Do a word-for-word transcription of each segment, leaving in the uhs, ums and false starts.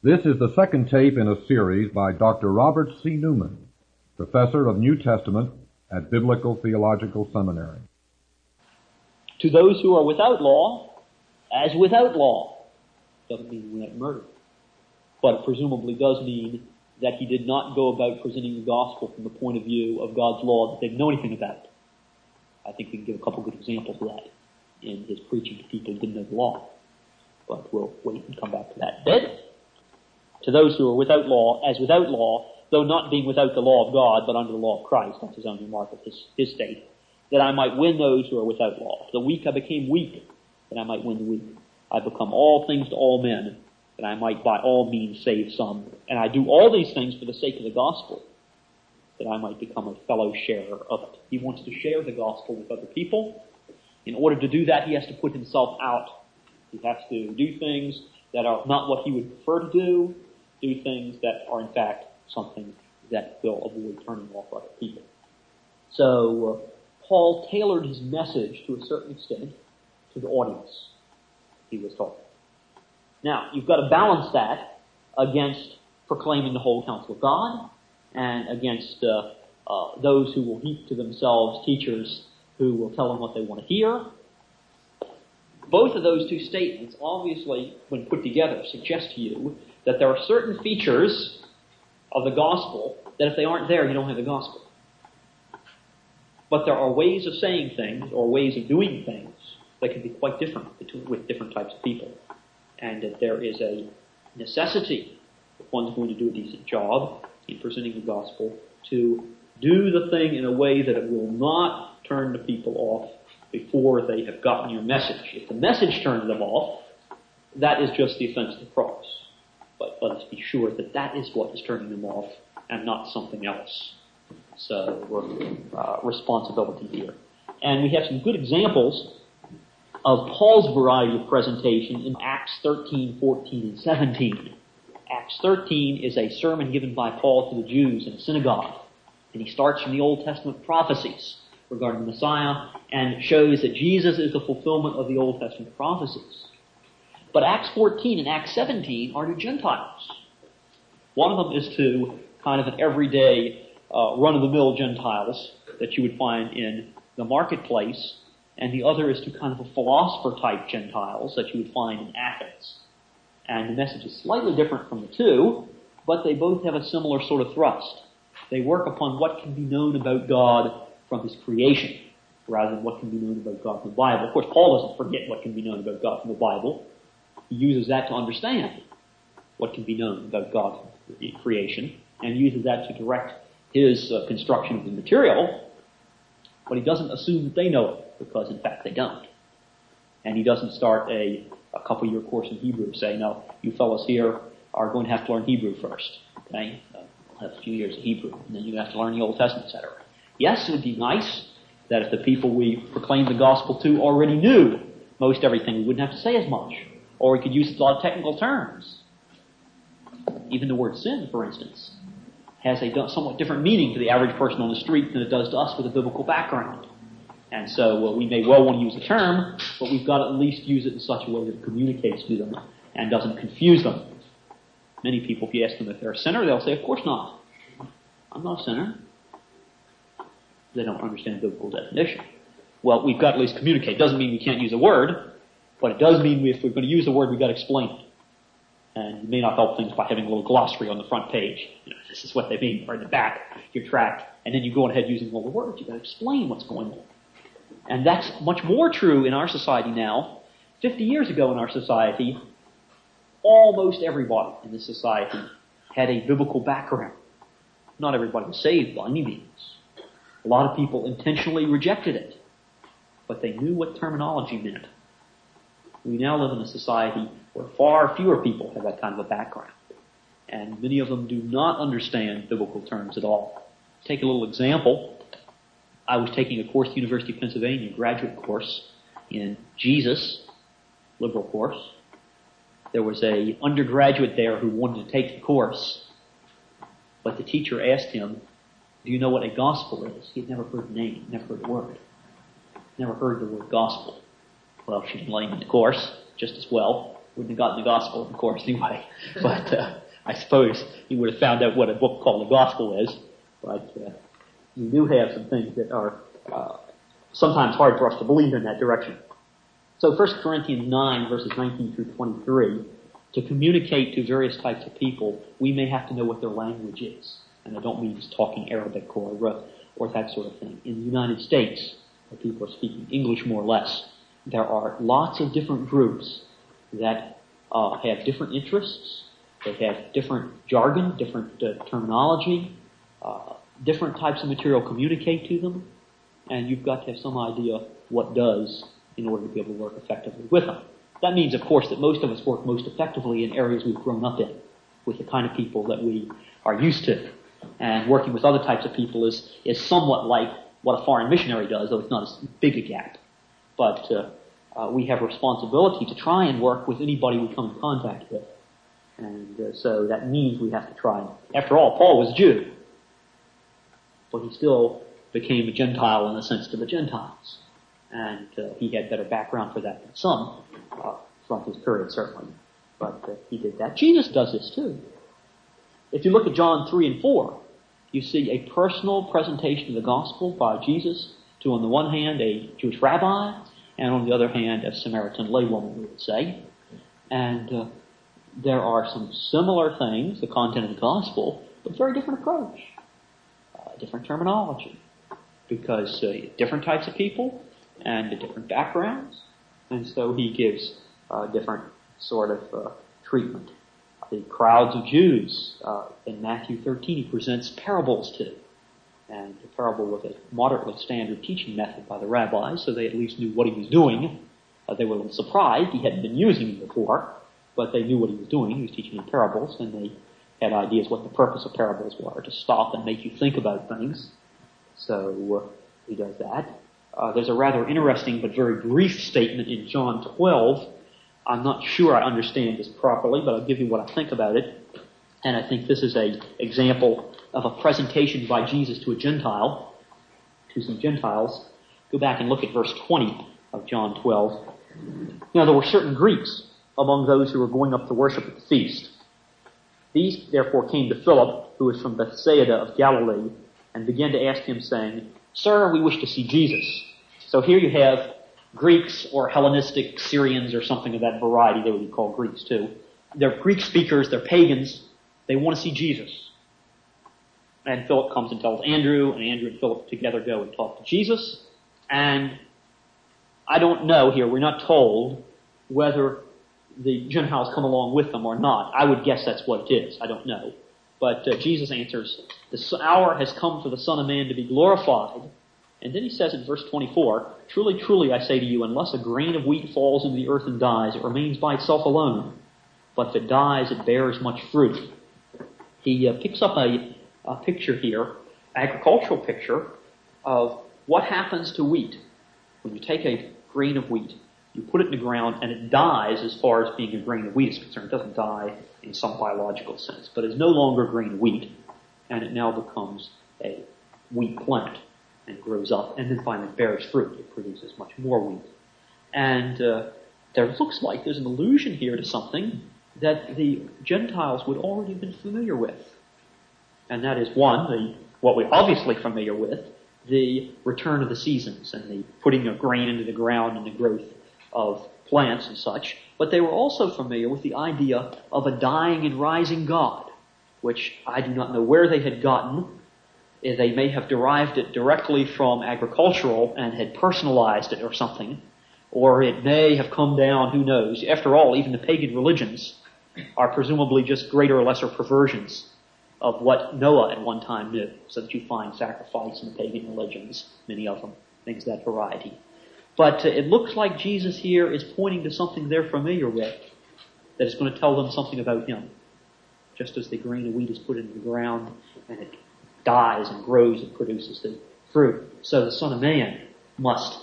This is the second tape in a series by Doctor Robert C. Newman, Professor of New Testament at Biblical Theological Seminary. To those who are without law, as without law, doesn't mean without murder, but it presumably does mean that he did not go about presenting the gospel from the point of view of God's law that they didn't know anything about. I think we can give a couple good examples of that in his preaching to people who didn't know the law. But we'll wait and come back to that bit. To those who are without law, as without law, though not being without the law of God, but under the law of Christ, that's his own remark of his, his state, that I might win those who are without law. The weak I became weak, that I might win the weak. I become all things to all men, that I might by all means save some. And I do all these things for the sake of the gospel, that I might become a fellow sharer of it. He wants to share the gospel with other people. In order to do that, he has to put himself out. He has to do things that are not what he would prefer to do, do things that are in fact something that will avoid turning off other people. So uh, Paul tailored his message to a certain extent to the audience he was talking. Now, you've got to balance that against proclaiming the whole counsel of God and against uh, uh, those who will heap to themselves teachers who will tell them what they want to hear. Both of those two statements, obviously, when put together, suggest to you that there are certain features of the gospel that if they aren't there, you don't have the gospel. But there are ways of saying things or ways of doing things that can be quite different between, with different types of people. And that there is a necessity, if one's going to do a decent job in presenting the gospel, to do the thing in a way that it will not turn the people off before they have gotten your message. If the message turns them off, that is just the offense of the cross. But let us be sure that that is what is turning them off and not something else. So, uh, responsibility here. And we have some good examples of Paul's variety of presentation in Acts thirteen, fourteen, and seventeen. Acts thirteen is a sermon given by Paul to the Jews in a synagogue. And he starts from the Old Testament prophecies regarding the Messiah and shows that Jesus is the fulfillment of the Old Testament prophecies. But Acts fourteen and Acts seventeen are to Gentiles. One of them is to kind of an everyday, uh, run-of-the-mill Gentiles that you would find in the marketplace, and the other is to kind of a philosopher-type Gentiles that you would find in Athens. And the message is slightly different from the two, but they both have a similar sort of thrust. They work upon what can be known about God from his creation, rather than what can be known about God from the Bible. Of course, Paul doesn't forget what can be known about God from the Bible. He uses that to understand what can be known about God from creation, and uses that to direct his uh, construction of the material, but he doesn't assume that they know it, because in fact they don't. And he doesn't start a, a couple year course in Hebrew saying, no, you fellows here are going to have to learn Hebrew first. Okay? Uh, we'll have a few years of Hebrew, and then you have to learn the Old Testament, et cetera. Yes, it would be nice that if the people we proclaim the gospel to already knew most everything, we wouldn't have to say as much. Or we could use a lot of technical terms. Even the word sin, for instance, has a somewhat different meaning to the average person on the street than it does to us with a biblical background. And so well, we may well want to use a term, but we've got to at least use it in such a way that it communicates to them and doesn't confuse them. Many people, if you ask them if they're a sinner, they'll say, of course not. I'm not a sinner. They don't understand biblical definition. Well, we've got to at least communicate. It doesn't mean we can't use a word, but it does mean we, if we're going to use a word, we've got to explain it. And you may not help things by having a little glossary on the front page. You know, this is what they mean, or in the back, your tract, and then you go ahead using all the words. You've got to explain what's going on. And that's much more true in our society now. Fifty years ago in our society, almost everybody in this society had a biblical background. Not everybody was saved by any means. A lot of people intentionally rejected it, but they knew what terminology meant. We now live in a society where far fewer people have that kind of a background, and many of them do not understand biblical terms at all. Take a little example. I was taking a course at the University of Pennsylvania, a graduate course in Jesus, liberal course. There was a undergraduate there who wanted to take the course, but the teacher asked him, do you know what a gospel is? He had never heard the name, never heard the word. Never heard the word gospel. Well, she didn't let him in the course just as well. Wouldn't have gotten the gospel, of course, anyway. But uh, I suppose he would have found out what a book called the gospel is. But uh, you do have some things that are uh, sometimes hard for us to believe in that direction. So First Corinthians nine, verses nineteen through twenty-three, to communicate to various types of people, we may have to know what their language is. And I don't mean just talking Arabic or, or that sort of thing. In the United States, where people are speaking English more or less, there are lots of different groups that uh, have different interests, they have different jargon, different uh, terminology, uh, different types of material communicate to them, and you've got to have some idea what does in order to be able to work effectively with them. That means, of course, that most of us work most effectively in areas we've grown up in, with the kind of people that we are used to. And working with other types of people is, is somewhat like what a foreign missionary does, though it's not as big a gap. But uh, uh, we have a responsibility to try and work with anybody we come in contact with. And uh, so that means we have to try. After all, Paul was a Jew, but he still became a Gentile in a sense to the Gentiles. And uh, he had better background for that than some, uh, from his period certainly. But uh, he did that. Jesus does this too. If you look at John three and four, you see a personal presentation of the gospel by Jesus to, on the one hand, a Jewish rabbi, and on the other hand, a Samaritan laywoman, we would say. And uh, there are some similar things, the content of the gospel, but very different approach, uh, different terminology, because uh, different types of people and uh, different backgrounds, and so he gives uh, different sort of uh, treatment. The crowds of Jews uh, in Matthew thirteen he presents parables to. And the parable was a moderately standard teaching method by the rabbis, so they at least knew what he was doing. Uh, they were a little surprised he hadn't been using them before, but they knew what he was doing. He was teaching in parables, and they had ideas what the purpose of parables were, to stop and make you think about things. So uh, he does that. Uh, there's a rather interesting but very brief statement in John twelve. I'm not sure I understand this properly, but I'll give you what I think about it. And I think this is an example of a presentation by Jesus to a Gentile, to some Gentiles. Go back and look at verse twenty of John twelve. Now there were certain Greeks among those who were going up to worship at the feast. These therefore came to Philip, who was from Bethsaida of Galilee, and began to ask him, saying, "Sir, we wish to see Jesus." So here you have Greeks or Hellenistic Syrians or something of that variety. They would be called Greeks too. They're Greek speakers, they're pagans. They want to see Jesus. And Philip comes and tells Andrew, and Andrew and Philip together go and talk to Jesus. And I don't know here, we're not told whether the Gentiles come along with them or not. I would guess that's what it is. I don't know. But uh, Jesus answers, "The hour has come for the Son of Man to be glorified." And then he says in verse twenty-four, "Truly, truly, I say to you, unless a grain of wheat falls into the earth and dies, it remains by itself alone. But if it dies, it bears much fruit." He uh, picks up a, a picture here, agricultural picture, of what happens to wheat. When you take a grain of wheat, you put it in the ground, and it dies as far as being a grain of wheat is concerned. It doesn't die in some biological sense, but it's no longer a grain of wheat, and it now becomes a wheat plant and grows up, and then finally bears fruit. It produces much more wheat. And uh, there looks like there's an allusion here to something that the Gentiles would already have been familiar with. And that is, one, the what we're obviously familiar with, the return of the seasons and the putting of grain into the ground and the growth of plants and such. But they were also familiar with the idea of a dying and rising God, which I do not know where they had gotten. They may have derived it directly from agricultural and had personalized it or something. Or it may have come down, who knows. After all, even the pagan religions are presumably just greater or lesser perversions of what Noah at one time knew, so that you find sacrifice in the pagan religions, many of them, things of that variety. But uh, it looks like Jesus here is pointing to something they're familiar with, that is going to tell them something about him. Just as the grain of wheat is put into the ground and it dies and grows and produces the fruit, so the Son of Man must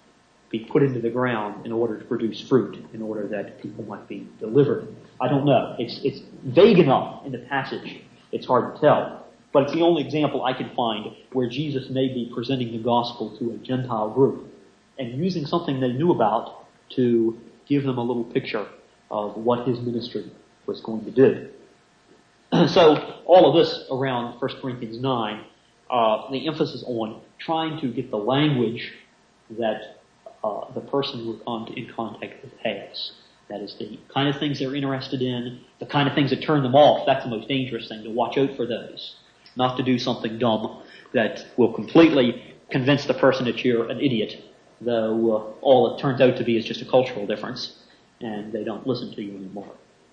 be put into the ground in order to produce fruit, in order that people might be delivered. I don't know. It's, it's vague enough in the passage, it's hard to tell. But it's the only example I can find where Jesus may be presenting the gospel to a Gentile group and using something they knew about to give them a little picture of what his ministry was going to do. So all of this around First Corinthians nine, uh, the emphasis on trying to get the language that uh, the person we're con- in contact with has. That is the kind of things they're interested in, the kind of things that turn them off. That's the most dangerous thing, to watch out for those. Not to do something dumb that will completely convince the person that you're an idiot, though uh, all it turns out to be is just a cultural difference, and they don't listen to you anymore.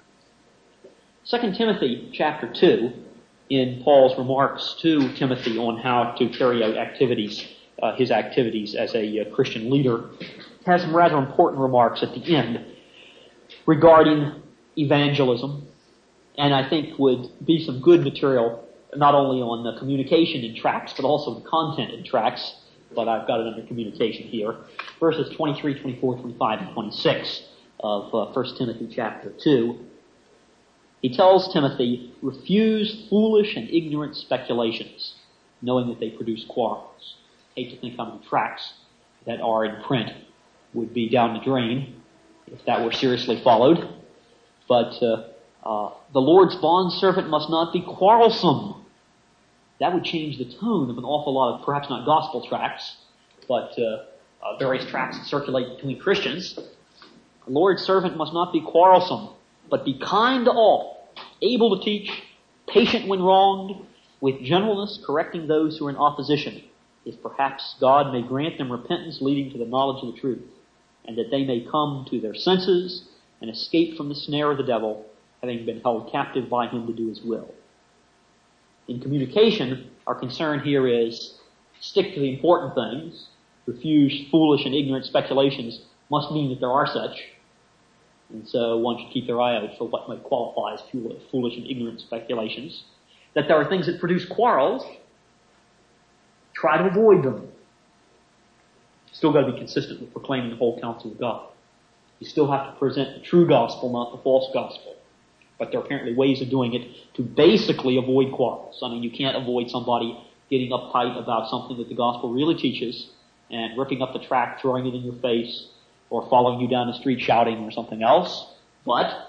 Second Timothy chapter two, in Paul's remarks to Timothy on how to carry out activities, uh, his activities as a uh, Christian leader, has some rather important remarks at the end regarding evangelism, and I think would be some good material not only on the communication in tracts, but also the content in tracts, but I've got it under communication here. Verses twenty-three, twenty-four, twenty-five, and twenty-six of uh, First Timothy chapter two. He tells Timothy, refuse foolish and ignorant speculations, knowing that they produce quarrels. Hate to think how many tracts that are in print would be down the drain if that were seriously followed. But uh, uh, the Lord's bondservant must not be quarrelsome. That would change the tone of an awful lot of, perhaps not gospel tracts, but uh, uh, various tracts that circulate between Christians. The Lord's servant must not be quarrelsome, but be kind to all, able to teach, patient when wronged, with gentleness correcting those who are in opposition, if perhaps God may grant them repentance leading to the knowledge of the truth, and that they may come to their senses and escape from the snare of the devil, having been held captive by him to do his will. In communication, our concern here is stick to the important things. Refuse foolish and ignorant speculations must mean that there are such. And so one should keep their eye out for what might qualify as foolish and ignorant speculations. That there are things that produce quarrels, try to avoid them. Still got to be consistent with proclaiming the whole counsel of God. You still have to present the true gospel, not the false gospel. But there are apparently ways of doing it to basically avoid quarrels. I mean, you can't avoid somebody getting uptight about something that the gospel really teaches and ripping up the tract, throwing it in your face, or following you down the street shouting or something else. But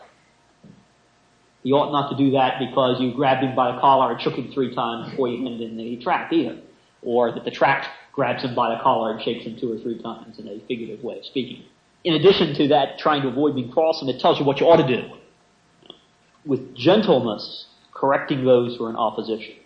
you ought not to do that because you grabbed him by the collar and shook him three times before you ended in the tract either. Or that the tract grabs him by the collar and shakes him two or three times in a figurative way of speaking. In addition to that, trying to avoid being quarrelsome, it tells you what you ought to do. With gentleness, correcting those who are in opposition.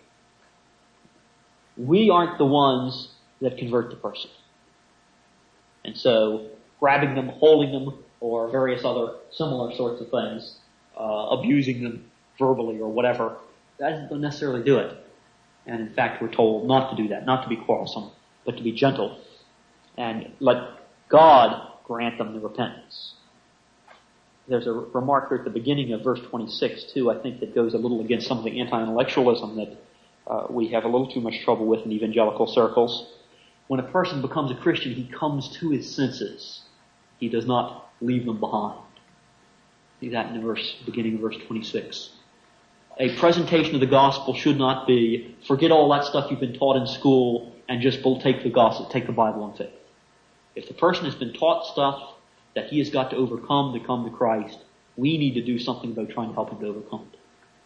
We aren't the ones that convert the person. And so, grabbing them, holding them, or various other similar sorts of things, uh, abusing them verbally or whatever, that doesn't necessarily do it. And in fact, we're told not to do that, not to be quarrelsome, but to be gentle. And let God grant them the repentance. There's a remark here at the beginning of verse twenty-six, too, I think that goes a little against some of the anti-intellectualism that uh, we have a little too much trouble with in evangelical circles. When a person becomes a Christian, he comes to his senses. He does not leave them behind. See that in the verse, beginning of verse twenty-six. A presentation of the gospel should not be, forget all that stuff you've been taught in school and just take the gospel, take the Bible on faith. If the person has been taught stuff that he has got to overcome to come to Christ, we need to do something about trying to help him to overcome it.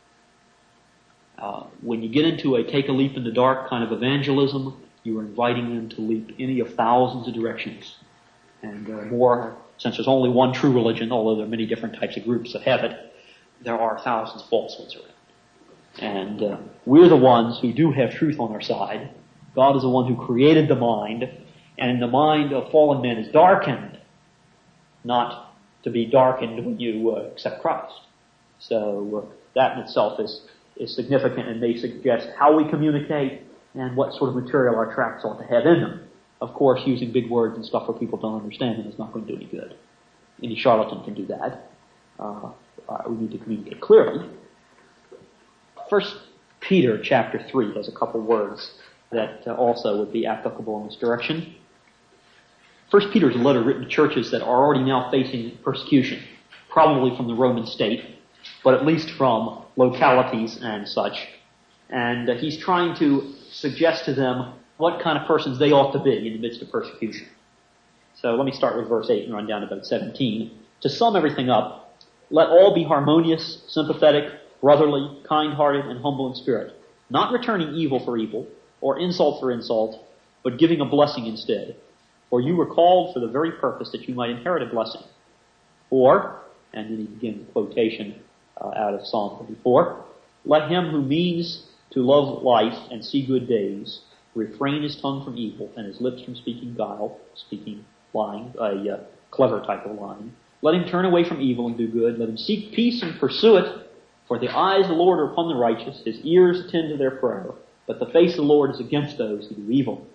Uh, when you get into a take a leap in the dark kind of evangelism, you are inviting them to leap any of thousands of directions. And uh, more, since there's only one true religion, although there are many different types of groups that have it, there are thousands of false ones around. And uh, we're the ones who do have truth on our side. God is the one who created the mind, and the mind of fallen men is darkened, not to be darkened when you uh, accept Christ. So uh, that in itself is, is significant and may suggest how we communicate and what sort of material our tracts ought to have in them. Of course, using big words and stuff where people don't understand them is not going to do any good. Any charlatan can do that. Uh, uh, we need to communicate clearly. First Peter chapter three has a couple words that uh, also would be applicable in this direction. First Peter is a letter written to churches that are already now facing persecution, probably from the Roman state, but at least from localities and such. And uh, he's trying to suggest to them what kind of persons they ought to be in the midst of persecution. So let me start with verse eight and run down to about seventeen. To sum everything up, Let all be harmonious, sympathetic, brotherly, kind-hearted, and humble in spirit, not returning evil for evil, or insult for insult, but giving a blessing instead. For you were called for the very purpose that you might inherit a blessing. Or, and then he begins the quotation uh, out of Psalm thirty-four, let him who means to love life and see good days refrain his tongue from evil and his lips from speaking guile, speaking lying, a uh, clever type of lying. Let him turn away from evil and do good. Let him seek peace and pursue it. For the eyes of the Lord are upon the righteous, his ears attend to their prayer, but the face of the Lord is against those who do evil.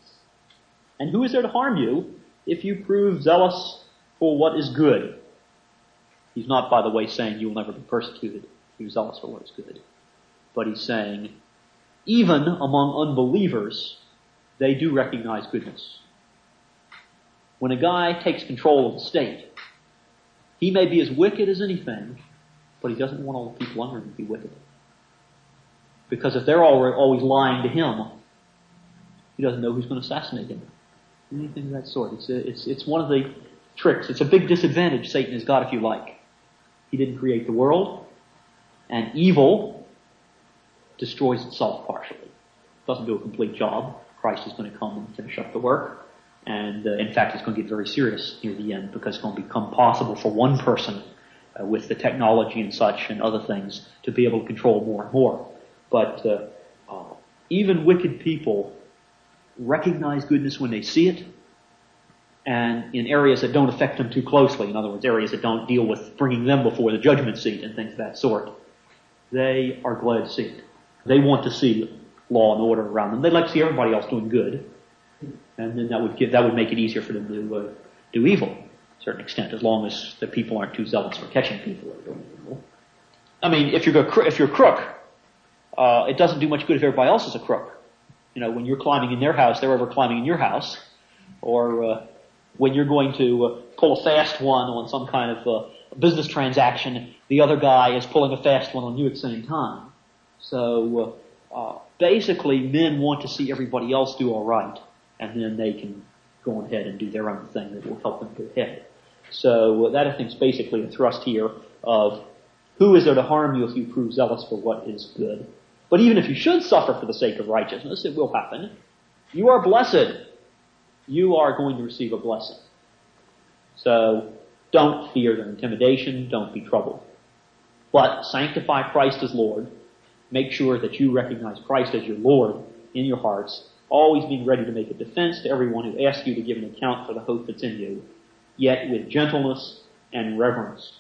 And who is there to harm you if you prove zealous for what is good? He's not, by the way, saying you will never be persecuted if you're zealous for what is good. But he's saying, even among unbelievers, they do recognize goodness. When a guy takes control of the state, he may be as wicked as anything, but he doesn't want all the people under him to be wicked. Because if they're all, always lying to him, he doesn't know who's going to assassinate him. Anything of that sort. It's, a, it's, it's one of the tricks. It's a big disadvantage Satan has got, if you like. He didn't create the world, and evil destroys itself partially. Doesn't do a complete job. Christ is going to come and finish up the work. And uh, in fact, it's going to get very serious near the end, because it's going to become possible for one person uh, with the technology and such and other things to be able to control more and more. But uh, uh, even wicked people recognize goodness when they see it, and in areas that don't affect them too closely, in other words, areas that don't deal with bringing them before the judgment seat and things of that sort, they are glad to see it. They want to see law and order around them. They'd like to see everybody else doing good, and then that would give, that would make it easier for them to uh, do evil, to a certain extent, as long as the people aren't too zealous for catching people who are doing evil. I mean, if you're a, if you're a crook, uh, it doesn't do much good if everybody else is a crook. You know, when you're climbing in their house, they're ever climbing in your house. Or uh, when you're going to uh, pull a fast one on some kind of uh, business transaction, the other guy is pulling a fast one on you at the same time. So uh, uh, basically, men want to see everybody else do all right, and then they can go ahead and do their own thing that will help them go ahead. So uh, that, I think, is basically the thrust here of who is there to harm you if you prove zealous for what is good. But even if you should suffer for the sake of righteousness, it will happen. You are blessed. You are going to receive a blessing. So don't fear their intimidation. Don't be troubled. But sanctify Christ as Lord. Make sure that you recognize Christ as your Lord in your hearts, always being ready to make a defense to everyone who asks you to give an account for the hope that's in you, yet with gentleness and reverence.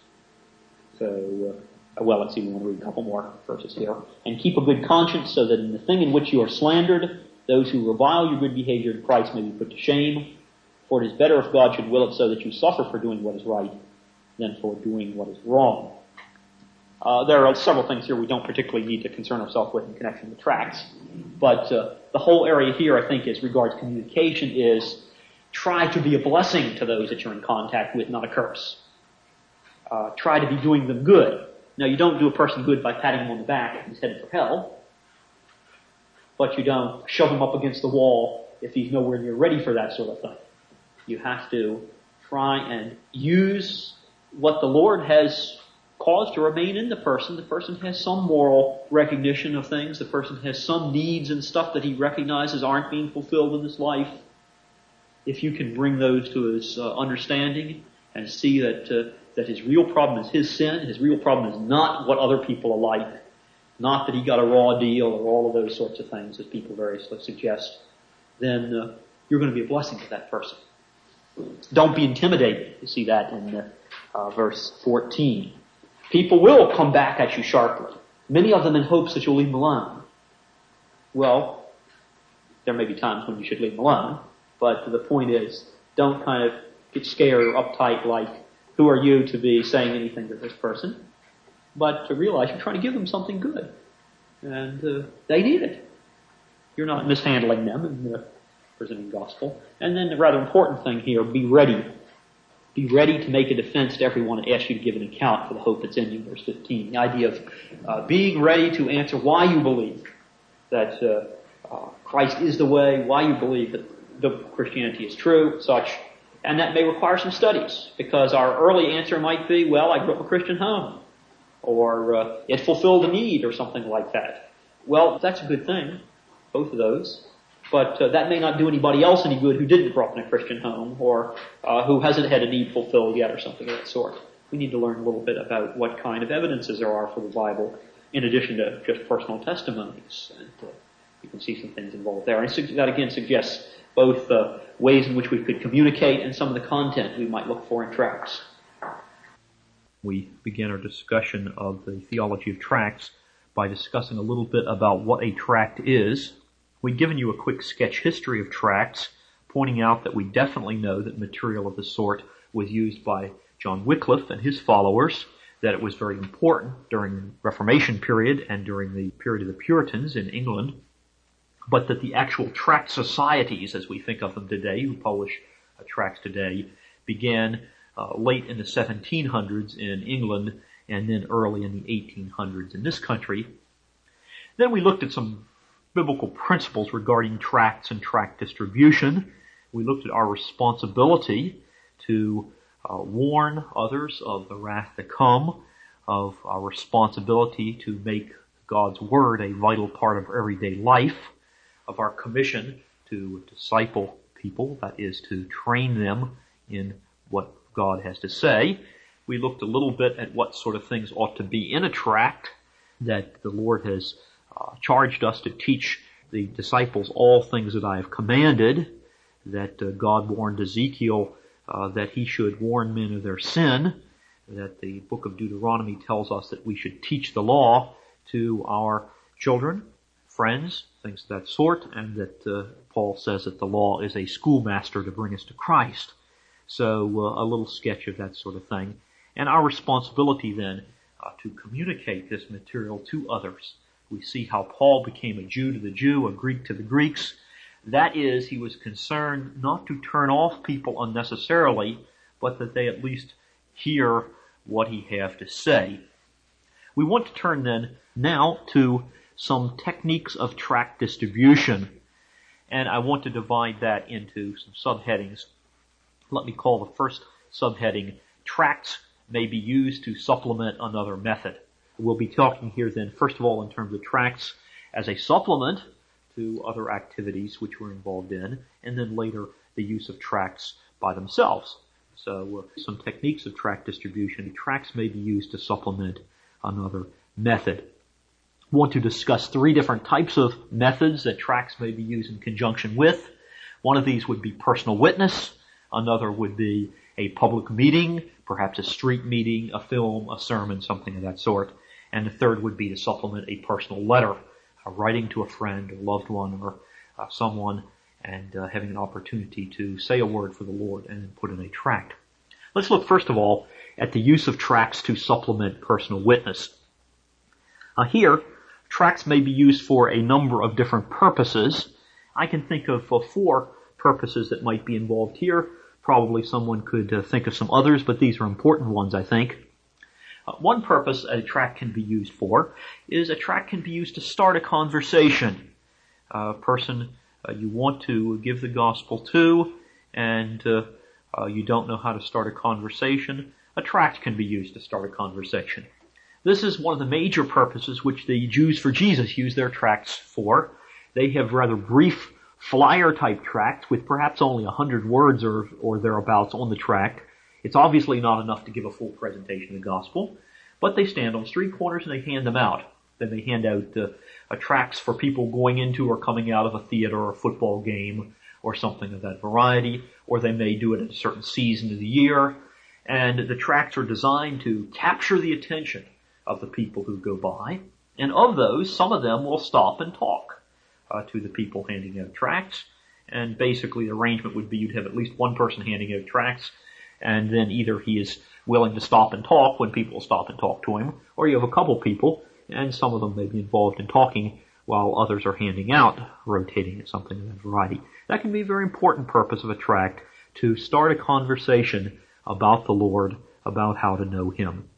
So, uh, well, let's see, we want to read a couple more verses here. And keep a good conscience, so that in the thing in which you are slandered, those who revile your good behavior in Christ may be put to shame. For it is better if God should will it so that you suffer for doing what is right than for doing what is wrong. Uh, there are several things here we don't particularly need to concern ourselves with in connection with tracts. But uh, the whole area here, I think, as regards communication is try to be a blessing to those that you're in contact with, not a curse. Uh, try to be doing them good. Now, you don't do a person good by patting him on the back if he's headed for hell, but you don't shove him up against the wall if he's nowhere near ready for that sort of thing. You have to try and use what the Lord has caused to remain in the person. The person has some moral recognition of things. The person has some needs and stuff that he recognizes aren't being fulfilled in this life. If you can bring those to his uh, understanding and see that uh, that his real problem is his sin, his real problem is not what other people are like, not that he got a raw deal or all of those sorts of things that people variously suggest, then uh, you're going to be a blessing to that person. Don't be intimidated. You see that in uh, uh, verse fourteen. People will come back at you sharply, many of them in hopes that you'll leave them alone. Well, there may be times when you should leave them alone, but the point is, don't kind of get scared or uptight like, who are you to be saying anything to this person? But to realize you're trying to give them something good, and uh, they need it. You're not mishandling them in the presenting gospel. And then the rather important thing here, be ready. Be ready to make a defense to everyone that asks you to give an account for the hope that's in you, verse fifteen. The idea of uh, being ready to answer why you believe that uh, uh, Christ is the way, why you believe that the Christianity is true, such, And that may require some studies, because our early answer might be, well, I grew up in a Christian home, or uh, it fulfilled a need, or something like that. Well, that's a good thing, both of those. But uh, that may not do anybody else any good who didn't grow up in a Christian home, or uh, who hasn't had a need fulfilled yet, or something of that sort. We need to learn a little bit about what kind of evidences there are for the Bible, in addition to just personal testimonies. And uh, you can see some things involved there. And that again suggests both uh, ways in which we could communicate and some of the content we might look for in tracts. We began our discussion of the theology of tracts by discussing a little bit about what a tract is. We've given you a quick sketch history of tracts, pointing out that we definitely know that material of the sort was used by John Wycliffe and his followers, that it was very important during the Reformation period and during the period of the Puritans in England, but that the actual tract societies, as we think of them today, who publish uh, tracts today, began uh, late in the seventeen hundreds in England and then early in the eighteen hundreds in this country. Then we looked at some biblical principles regarding tracts and tract distribution. We looked at our responsibility to uh, warn others of the wrath to come, of our responsibility to make God's Word a vital part of everyday life, of our commission to disciple people, that is, to train them in what God has to say. We looked a little bit at what sort of things ought to be in a tract, that the Lord has uh, charged us to teach the disciples all things that I have commanded, that uh, God warned Ezekiel uh, that he should warn men of their sin, that the book of Deuteronomy tells us that we should teach the law to our children, friends, things of that sort, and that uh, Paul says that the law is a schoolmaster to bring us to Christ. So uh, a little sketch of that sort of thing. And our responsibility then uh, to communicate this material to others. We see how Paul became a Jew to the Jew, a Greek to the Greeks. That is, he was concerned not to turn off people unnecessarily, but that they at least hear what he have to say. We want to turn then now to some techniques of tract distribution, and I want to divide that into some subheadings. Let me call the first subheading, Tracts may be used to supplement another method. We'll be talking here then, first of all, in terms of tracts as a supplement to other activities which we're involved in, and then later the use of tracts by themselves. So uh, some techniques of tract distribution. Tracts may be used to supplement another method. I want to discuss three different types of methods that tracts may be used in conjunction with. One of these would be personal witness. Another would be a public meeting, perhaps a street meeting, a film, a sermon, something of that sort. And the third would be to supplement a personal letter, a writing to a friend, a loved one, or uh, someone, and uh, having an opportunity to say a word for the Lord and then put in a tract. Let's look first of all at the use of tracts to supplement personal witness. Uh, here, tracts may be used for a number of different purposes. I can think of uh, four purposes that might be involved here. Probably someone could uh, think of some others, but these are important ones, I think. Uh, one purpose a tract can be used for is a tract can be used to start a conversation. A person uh, you want to give the gospel to, and uh, uh, you don't know how to start a conversation, a tract can be used to start a conversation. This is one of the major purposes which the Jews for Jesus use their tracts for. They have rather brief flyer-type tracts with perhaps only a hundred words or, or thereabouts on the tract. It's obviously not enough to give a full presentation of the gospel, but they stand on street corners and they hand them out. Then they hand out uh, uh, tracts for people going into or coming out of a theater or a football game or something of that variety, or they may do it at a certain season of the year. And the tracts are designed to capture the attention of the people who go by. And of those, some of them will stop and talk uh, to the people handing out tracts. And basically the arrangement would be you'd have at least one person handing out tracts, and then either he is willing to stop and talk when people stop and talk to him, or you have a couple people, and some of them may be involved in talking while others are handing out, rotating at something of that variety. That can be a very important purpose of a tract, to start a conversation about the Lord, about how to know Him.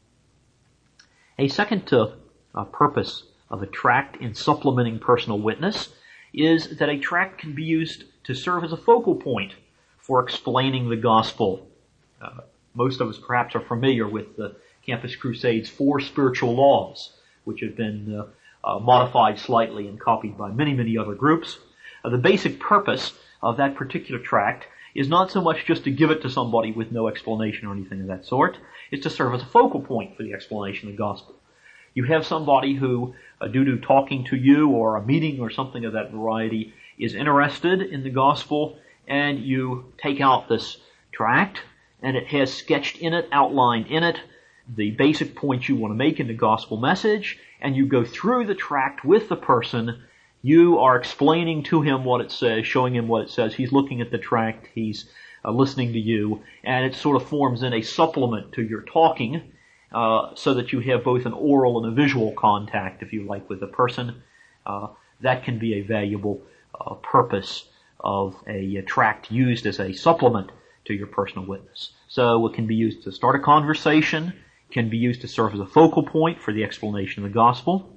A second uh, uh, purpose of a tract in supplementing personal witness is that a tract can be used to serve as a focal point for explaining the gospel. Uh, most of us perhaps are familiar with the Campus Crusade's four spiritual laws, which have been uh, uh, modified slightly and copied by many, many other groups. Uh, the basic purpose of that particular tract is not so much just to give it to somebody with no explanation or anything of that sort. It's to serve as a focal point for the explanation of the gospel. You have somebody who, uh, due to talking to you or a meeting or something of that variety, is interested in the gospel, and you take out this tract, and it has sketched in it, outlined in it, the basic points you want to make in the gospel message, and you go through the tract with the person. You are explaining to him what it says, showing him what it says. He's looking at the tract, he's uh, listening to you, and it sort of forms in a supplement to your talking, uh, so that you have both an oral and a visual contact, if you like, with the person. Uh, that can be a valuable uh, purpose of a, a tract used as a supplement to your personal witness. So it can be used to start a conversation, can be used to serve as a focal point for the explanation of the gospel.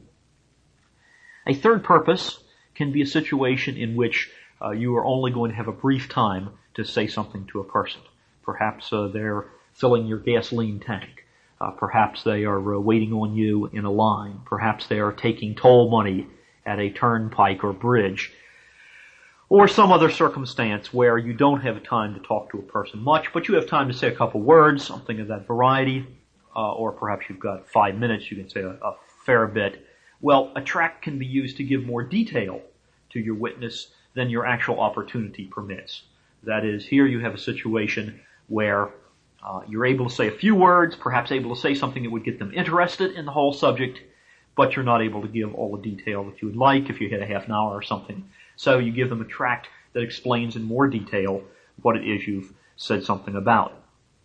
A third purpose can be a situation in which uh, you are only going to have a brief time to say something to a person. Perhaps uh, they're filling your gasoline tank. Uh, perhaps they are uh, waiting on you in a line. Perhaps they are taking toll money at a turnpike or bridge. Or some other circumstance where you don't have time to talk to a person much, but you have time to say a couple words, something of that variety. Uh, or perhaps you've got five minutes, you can say a, a fair bit. Well, a tract can be used to give more detail to your witness than your actual opportunity permits. That is, here you have a situation where uh, you're able to say a few words, perhaps able to say something that would get them interested in the whole subject, but you're not able to give all the detail that you would like if you had a half an hour or something. So you give them a tract that explains in more detail what it is you've said something about.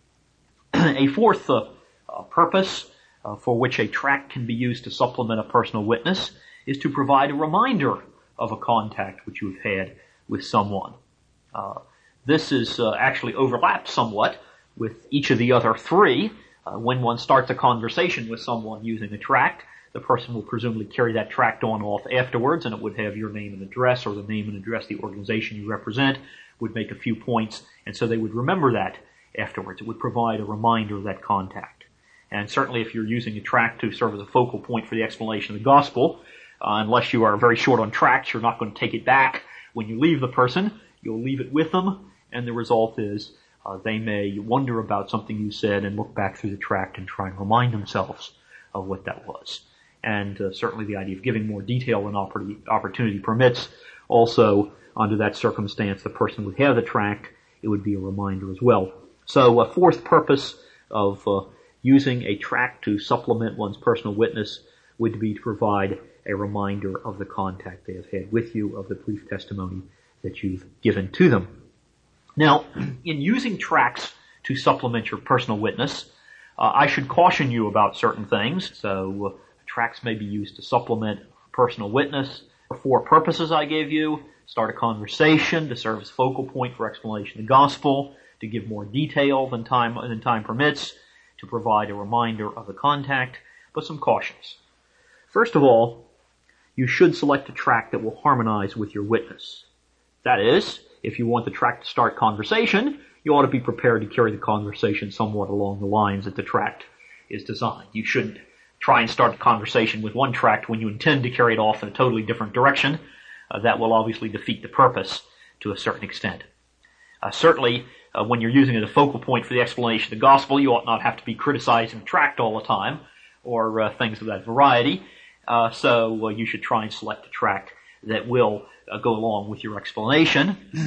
A fourth uh, uh, purpose Uh, for which a tract can be used to supplement a personal witness is to provide a reminder of a contact which you have had with someone. Uh, this is uh, actually overlapped somewhat with each of the other three. Uh, when one starts a conversation with someone using a tract, the person will presumably carry that tract on off afterwards, and it would have your name and address, or the name and address of the organization you represent, would make a few points, and so they would remember that afterwards. It would provide a reminder of that contact. And certainly if you're using a tract to serve as a focal point for the explanation of the gospel, uh, unless you are very short on tracts, you're not going to take it back when you leave the person. You'll leave it with them, and the result is uh, they may wonder about something you said and look back through the tract and try and remind themselves of what that was. And uh, certainly the idea of giving more detail than opportunity permits. Also, under that circumstance, the person would have the tract. It would be a reminder as well. So a fourth purpose of uh, using a tract to supplement one's personal witness would be to provide a reminder of the contact they have had with you, of the brief testimony that you've given to them. Now, in using tracts to supplement your personal witness, uh, I should caution you about certain things. So, uh, tracts may be used to supplement a personal witness. The four purposes I gave you: start a conversation, to serve as focal point for explanation of the gospel, to give more detail than time than time permits, to provide a reminder of the contact, but some cautions. First of all, you should select a tract that will harmonize with your witness. That is, if you want the tract to start conversation, you ought to be prepared to carry the conversation somewhat along the lines that the tract is designed. You shouldn't try and start a conversation with one tract when you intend to carry it off in a totally different direction. Uh, that will obviously defeat the purpose to a certain extent. Uh, certainly, Uh, when you're using it as a focal point for the explanation of the gospel, you ought not have to be criticizing the tract all the time, or uh, things of that variety. Uh, so uh, you should try and select a tract that will uh, go along with your explanation.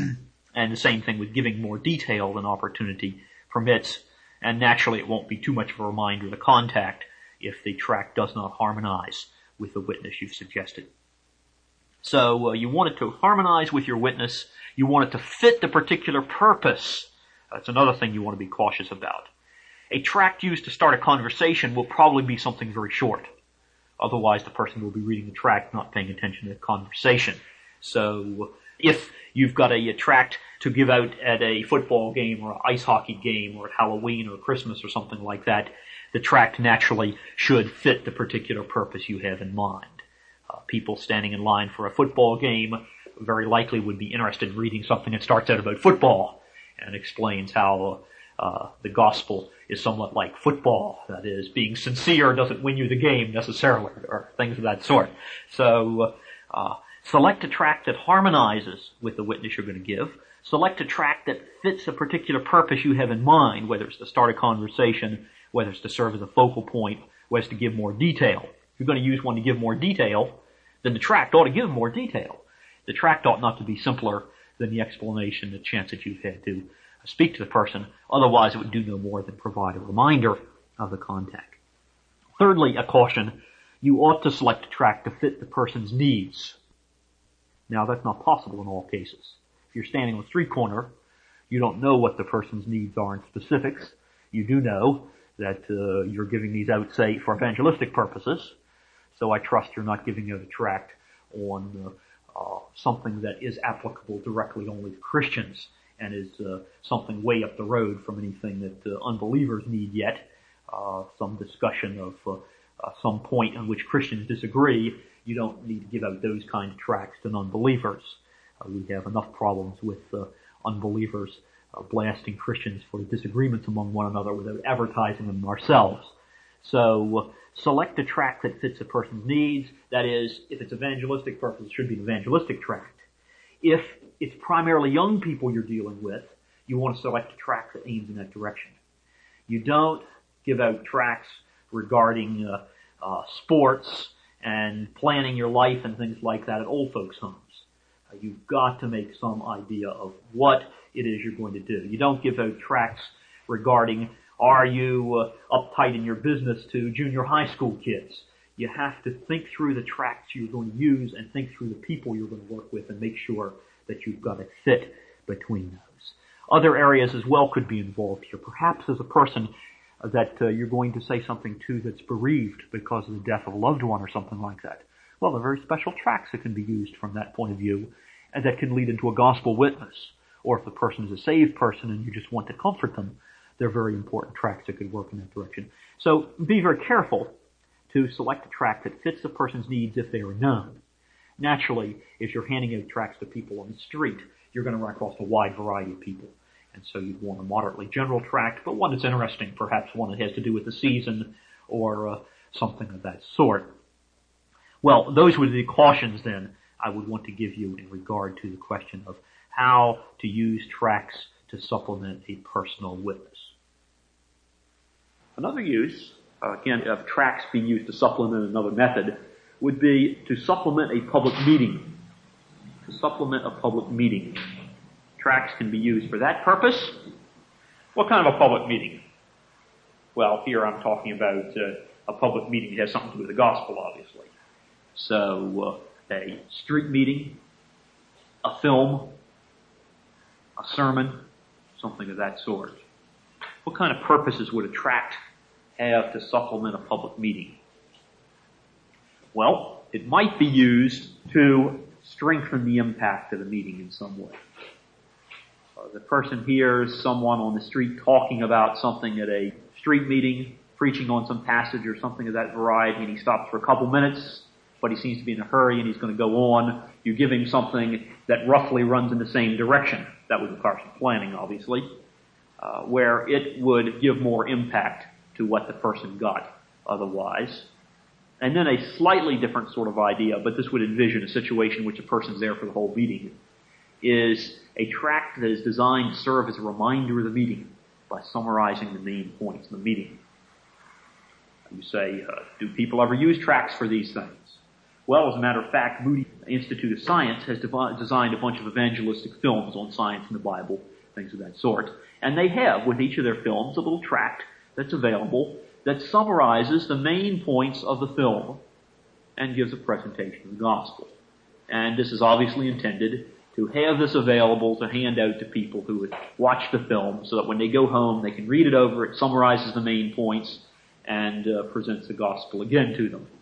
And the same thing with giving more detail than opportunity permits. And naturally, it won't be too much of a reminder of the contact if the tract does not harmonize with the witness you've suggested. So uh, you want it to harmonize with your witness. You want it to fit the particular purpose. That's another thing you want to be cautious about. A tract used to start a conversation will probably be something very short. Otherwise, the person will be reading the tract, not paying attention to the conversation. So if you've got a, a tract to give out at a football game or an ice hockey game or at Halloween or Christmas or something like that, the tract naturally should fit the particular purpose you have in mind. Uh, people standing in line for a football game very likely would be interested in reading something that starts out about football. and explains how uh, the gospel is somewhat like football. That is, being sincere doesn't win you the game necessarily, or things of that sort. So uh, select a tract that harmonizes with the witness you're going to give. Select a tract that fits a particular purpose you have in mind, whether it's to start a conversation, whether it's to serve as a focal point, whether it's to give more detail. If you're going to use one to give more detail, then the tract ought to give more detail. The tract ought not to be simpler than the explanation, the chance that you've had to speak to the person. Otherwise, it would do no more than provide a reminder of the contact. Thirdly, a caution, you ought to select a tract to fit the person's needs. Now, that's not possible in all cases. If you're standing on a street corner, you don't know what the person's needs are in specifics. You do know that uh, you're giving these out, say, for evangelistic purposes. So I trust you're not giving out a tract on uh, uh, something that is applicable directly only to Christians and is uh, something way up the road from anything that uh, unbelievers need yet. Uh, some discussion of uh, uh, some point on which Christians disagree. You don't need to give out those kind of tracts to non-believers. Uh, we have enough problems with uh, unbelievers uh, blasting Christians for disagreements among one another without advertising them ourselves. So uh, select a tract that fits a person's needs. That is, if it's evangelistic purpose, it should be an evangelistic tract. If it's primarily young people you're dealing with, you want to select a tract that aims in that direction. You don't give out tracts regarding uh, uh, sports and planning your life and things like that at old folks' homes. Uh, you've got to make some idea of what it is you're going to do. You don't give out tracts regarding, are you uh, uptight in your business to junior high school kids? You have to think through the tracts you're going to use and think through the people you're going to work with and make sure that you've got a fit between those. Other areas as well could be involved here. Perhaps as a person that uh, you're going to say something to that's bereaved because of the death of a loved one or something like that. Well, there are very special tracts that can be used from that point of view and that can lead into a gospel witness. Or if the person is a saved person and you just want to comfort them, they're very important tracts that could work in that direction. So be very careful to select a tract that fits the person's needs if they are known. Naturally, if you're handing out tracts to people on the street, you're going to run across a wide variety of people. And so you'd want a moderately general tract, but one that's interesting, perhaps one that has to do with the season or uh, something of that sort. Well, those would be the cautions then I would want to give you in regard to the question of how to use tracts to supplement a personal witness. Another use, uh, again, of tracts being used to supplement another method would be to supplement a public meeting. To supplement a public meeting. Tracts can be used for that purpose. What kind of a public meeting? Well, here I'm talking about uh, a public meeting that has something to do with the gospel, obviously. So, uh, a street meeting, a film, a sermon, something of that sort. What kind of purposes would a tract have to supplement a public meeting? Well, it might be used to strengthen the impact of the meeting in some way. Uh, the person hears someone on the street talking about something at a street meeting, preaching on some passage or something of that variety, and he stops for a couple minutes, but he seems to be in a hurry and he's going to go on. You give him something that roughly runs in the same direction. That would require some planning, obviously, uh, where it would give more impact to what the person got otherwise. And then a slightly different sort of idea, but this would envision a situation in which a person's there for the whole meeting, is a tract that is designed to serve as a reminder of the meeting by summarizing the main points of the meeting. You say, uh, do people ever use tracts for these things? Well, as a matter of fact, Moody Institute of Science has devi- designed a bunch of evangelistic films on science and the Bible, things of that sort. And they have, with each of their films, a little tract that's available that summarizes the main points of the film and gives a presentation of the gospel. And this is obviously intended to have this available to hand out to people who would watch the film so that when they go home they can read it over, it summarizes the main points, and uh, presents the gospel again to them.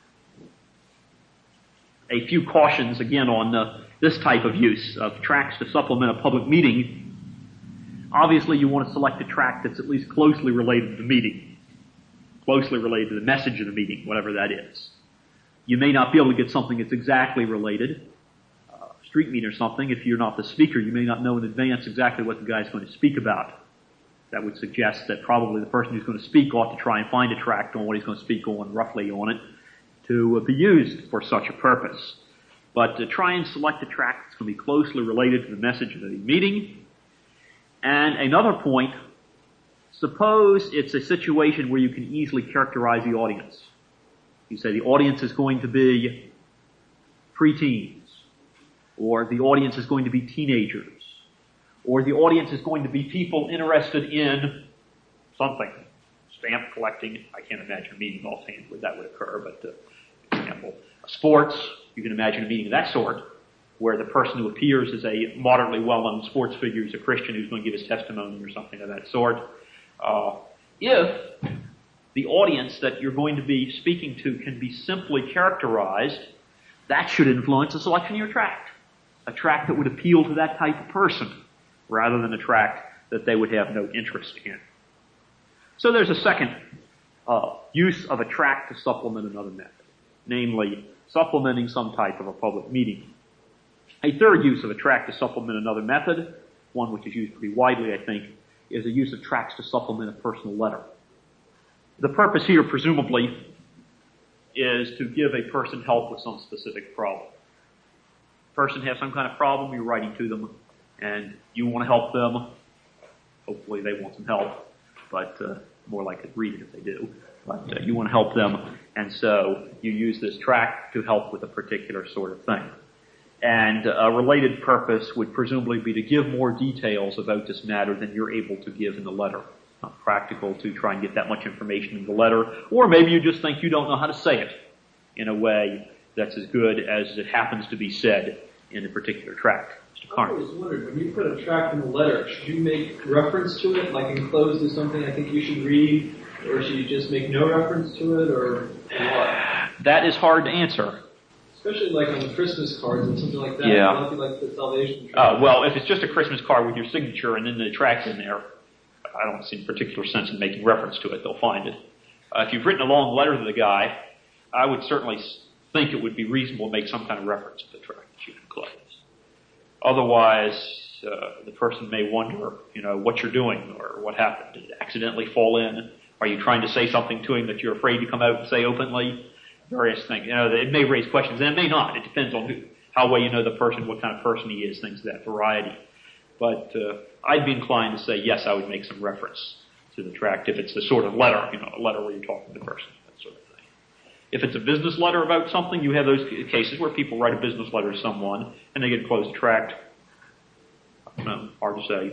A few cautions again on uh, this type of use of tracts to supplement a public meeting. Obviously you want to select a tract that's at least closely related to the meeting, closely related to the message of the meeting, whatever that is. You may not be able to get something that's exactly related. Uh, street meeting or something, if you're not the speaker, you may not know in advance exactly what the guy's going to speak about. That would suggest that probably the person who's going to speak ought to try and find a tract on what he's going to speak on, roughly on it, to be used for such a purpose. But to try and select a tract that's going to be closely related to the message of the meeting. And another point, suppose it's a situation where you can easily characterize the audience. You say the audience is going to be preteens, or the audience is going to be teenagers, or the audience is going to be people interested in something. Stamp collecting, I can't imagine a meeting offhand where that would occur, but uh, for example, sports, you can imagine a meeting of that sort, where the person who appears as a moderately well-known sports figure is a Christian who's going to give his testimony or something of that sort. Uh, if the audience that you're going to be speaking to can be simply characterized, that should influence the selection of your tract. A tract that would appeal to that type of person, rather than a tract that they would have no interest in. So there's a second uh, use of a tract to supplement another method, namely supplementing some type of a public meeting. A third use of a tract to supplement another method, one which is used pretty widely, I think, is a use of tracts to supplement a personal letter. The purpose here, presumably, is to give a person help with some specific problem. Person has some kind of problem, you're writing to them, and you want to help them. Hopefully they want some help, but uh, more likely to read it if they do. But uh, you want to help them, and so you use this tract to help with a particular sort of thing. And a related purpose would presumably be to give more details about this matter than you're able to give in the letter. Not practical to try and get that much information in the letter, or maybe you just think you don't know how to say it in a way that's as good as it happens to be said in a particular tract. Mister Carnes. I always wondered, when you put a tract in the letter, should you make reference to it, like enclosed as something I think you should read, or should you just make no reference to it, or what? That is hard to answer. Especially like on the Christmas cards and something like that. Yeah. It might be like the salvation tract. Uh, well, if it's just a Christmas card with your signature and then the tract's in there, I don't see particular sense in making reference to it. They'll find it. Uh, if you've written a long letter to the guy, I would certainly think it would be reasonable to make some kind of reference to the tract that you enclose. Otherwise, uh, the person may wonder, you know, what you're doing or what happened. Did it accidentally fall in? Are you trying to say something to him that you're afraid to come out and say openly? Various things. You know, it may raise questions, and it may not. It depends on who, how well you know the person, what kind of person he is, things of that variety. But uh, I'd be inclined to say, yes, I would make some reference to the tract if it's the sort of letter, you know, a letter where you're talking to the person, that sort of thing. If it's a business letter about something, you have those cases where people write a business letter to someone and they get enclosed a tract. Um, hard to say.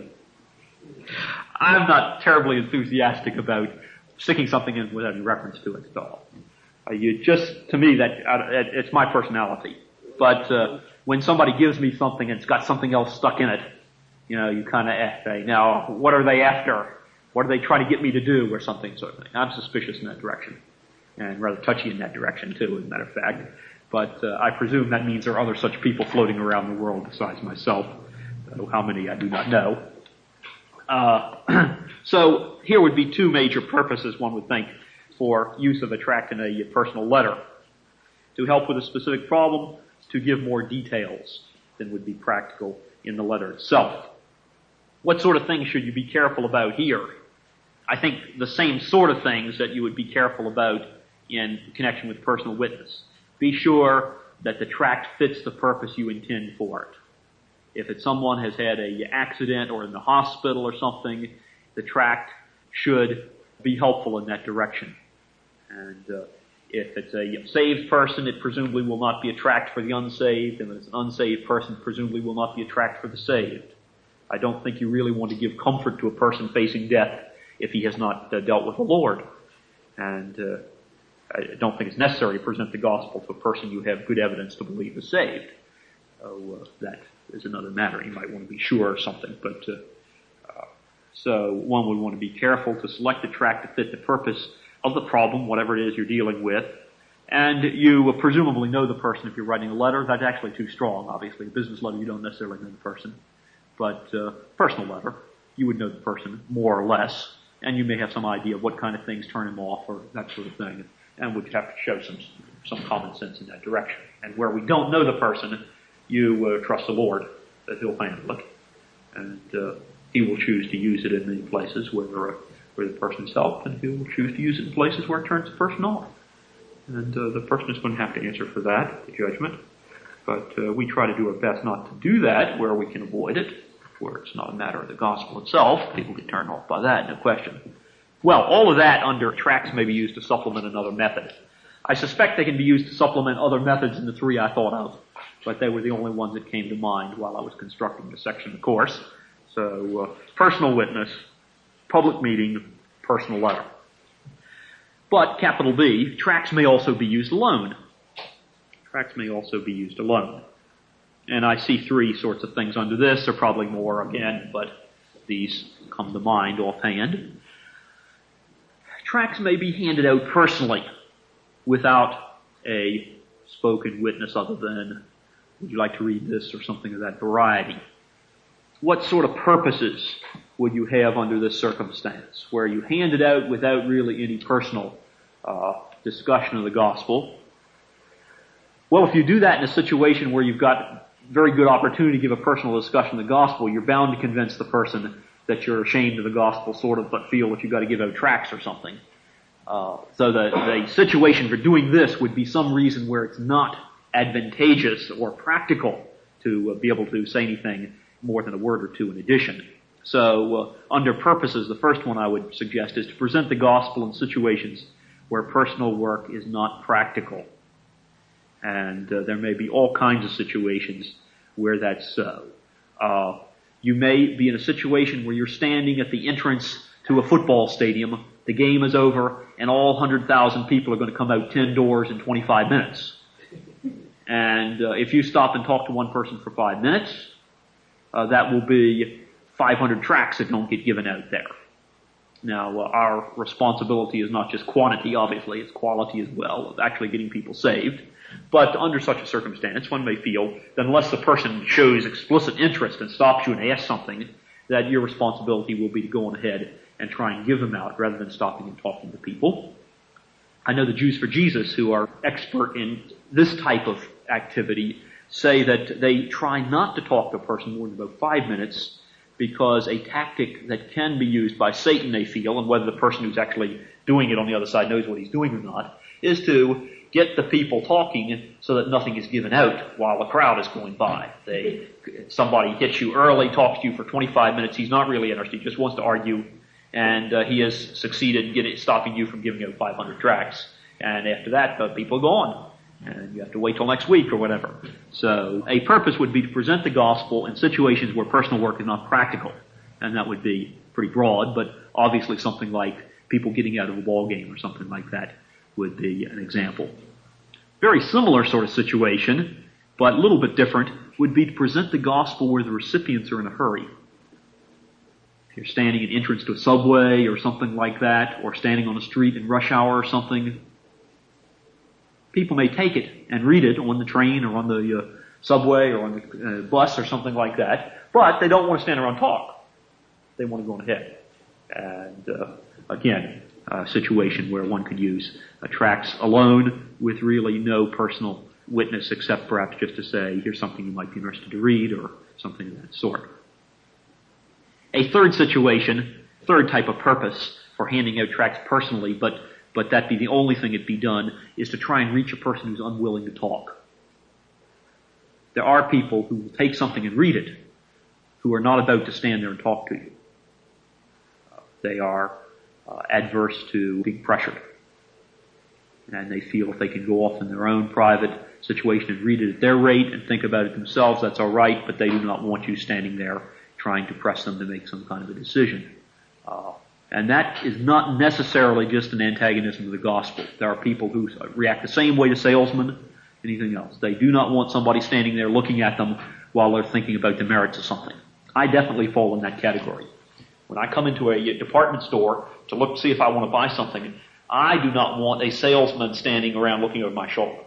I'm not terribly enthusiastic about sticking something in without any reference to it at all. Uh, you just, to me, that uh, it's my personality. But uh, when somebody gives me something and it's got something else stuck in it, you know, you kind of say, now, what are they after? What are they trying to get me to do, or something sort of thing. I'm suspicious in that direction, and rather touchy in that direction too, as a matter of fact. But uh, I presume that means there are other such people floating around the world besides myself. Though how many I do not know. Uh, so here would be two major purposes, one would think, for use of a tract in a personal letter. To help with a specific problem, to give more details than would be practical in the letter itself. What sort of things should you be careful about here? I think the same sort of things that you would be careful about in connection with personal witness. Be sure that the tract fits the purpose you intend for it. If it's someone has had a accident or in the hospital or something, the tract should be helpful in that direction. And uh, if it's a saved person, it presumably will not be a tract for the unsaved, and if it's an unsaved person, presumably will not be a tract for the saved. I don't think you really want to give comfort to a person facing death if he has not uh, dealt with the Lord. And uh, I don't think it's necessary to present the gospel to a person you have good evidence to believe is saved. So uh, that is another matter. You might want to be sure or something. But uh, uh, so one would want to be careful to select a tract to fit the purpose of the problem, whatever it is you're dealing with. And you uh, presumably know the person if you're writing a letter. That's actually too strong, obviously. A business letter, you don't necessarily know the person. But uh, personal letter, you would know the person more or less, and you may have some idea of what kind of things turn him off or that sort of thing, and would have to show some some common sense in that direction. And where we don't know the person, you uh, trust the Lord that He'll handle it, and uh, He will choose to use it in many places where uh, where the person is helped, and He will choose to use it in places where it turns the person off. And uh, the person is going to have to answer for that, the judgment. But uh, we try to do our best not to do that where we can avoid it, where it's not a matter of the gospel itself. People get turned off by that, no question. Well, all of that under tracts may be used to supplement another method. I suspect they can be used to supplement other methods than the three I thought of, but they were the only ones that came to mind while I was constructing the section of the course. So, uh, personal witness, public meeting, personal letter. But, capital B, tracts may also be used alone. Tracts may also be used alone. And I see three sorts of things under this. There are probably more again, but these come to mind offhand. Tracts may be handed out personally without a spoken witness other than, would you like to read this, or something of that variety. What sort of purposes would you have under this circumstance, where you hand it out without really any personal uh, discussion of the gospel? Well, if you do that in a situation where you've got very good opportunity to give a personal discussion of the gospel, you're bound to convince the person that you're ashamed of the gospel, sort of, but feel that you've got to give out tracts or something. Uh, so the, the situation for doing this would be some reason where it's not advantageous or practical to uh, be able to say anything more than a word or two in addition. So, uh, under purposes, the first one I would suggest is to present the gospel in situations where personal work is not practical. And uh, there may be all kinds of situations where that's so. Uh, you may be in a situation where you're standing at the entrance to a football stadium, the game is over, and all one hundred thousand people are going to come out ten doors in twenty-five minutes. And uh, if you stop and talk to one person for five minutes, uh, that will be five hundred tracts that don't get given out there. Now, uh, our responsibility is not just quantity, obviously, it's quality as well, of actually getting people saved. But under such a circumstance, one may feel that unless the person shows explicit interest and stops you and asks something, that your responsibility will be to go on ahead and try and give them out rather than stopping and talking to people. I know the Jews for Jesus, who are expert in this type of activity, say that they try not to talk to a person more than about five minutes because a tactic that can be used by Satan, they feel, and whether the person who's actually doing it on the other side knows what he's doing or not, is to get the people talking so that nothing is given out while the crowd is going by. They, somebody hits you early, talks to you for twenty-five minutes, he's not really interested, he just wants to argue, and uh, he has succeeded in getting, stopping you from giving out five hundred tracts. And after that, the people go on. And you have to wait till next week or whatever. So a purpose would be to present the gospel in situations where personal work is not practical. And that would be pretty broad, but obviously something like people getting out of a ball game or something like that would be an example. Very similar sort of situation, but a little bit different, would be to present the gospel where the recipients are in a hurry. If you're standing at entrance to a subway or something like that, or standing on a street in rush hour or something, people may take it and read it on the train or on the uh, subway or on the uh, bus or something like that, but they don't want to stand around and talk. They want to go on ahead. And uh, again, a situation where one could use uh, tracts alone with really no personal witness except perhaps just to say, here's something you might be interested to read or something of that sort. A third situation, third type of purpose for handing out tracts personally, but but that be the only thing that be done, is to try and reach a person who's unwilling to talk. There are people who will take something and read it, who are not about to stand there and talk to you. Uh, they are uh, adverse to being pressured. And they feel if they can go off in their own private situation and read it at their rate and think about it themselves, that's all right, but they do not want you standing there trying to press them to make some kind of a decision. Uh, And that is not necessarily just an antagonism of the gospel. There are people who react the same way to salesmen, anything else. They do not want somebody standing there looking at them while they're thinking about the merits of something. I definitely fall in that category. When I come into a department store to look to see if I want to buy something, I do not want a salesman standing around looking over my shoulder.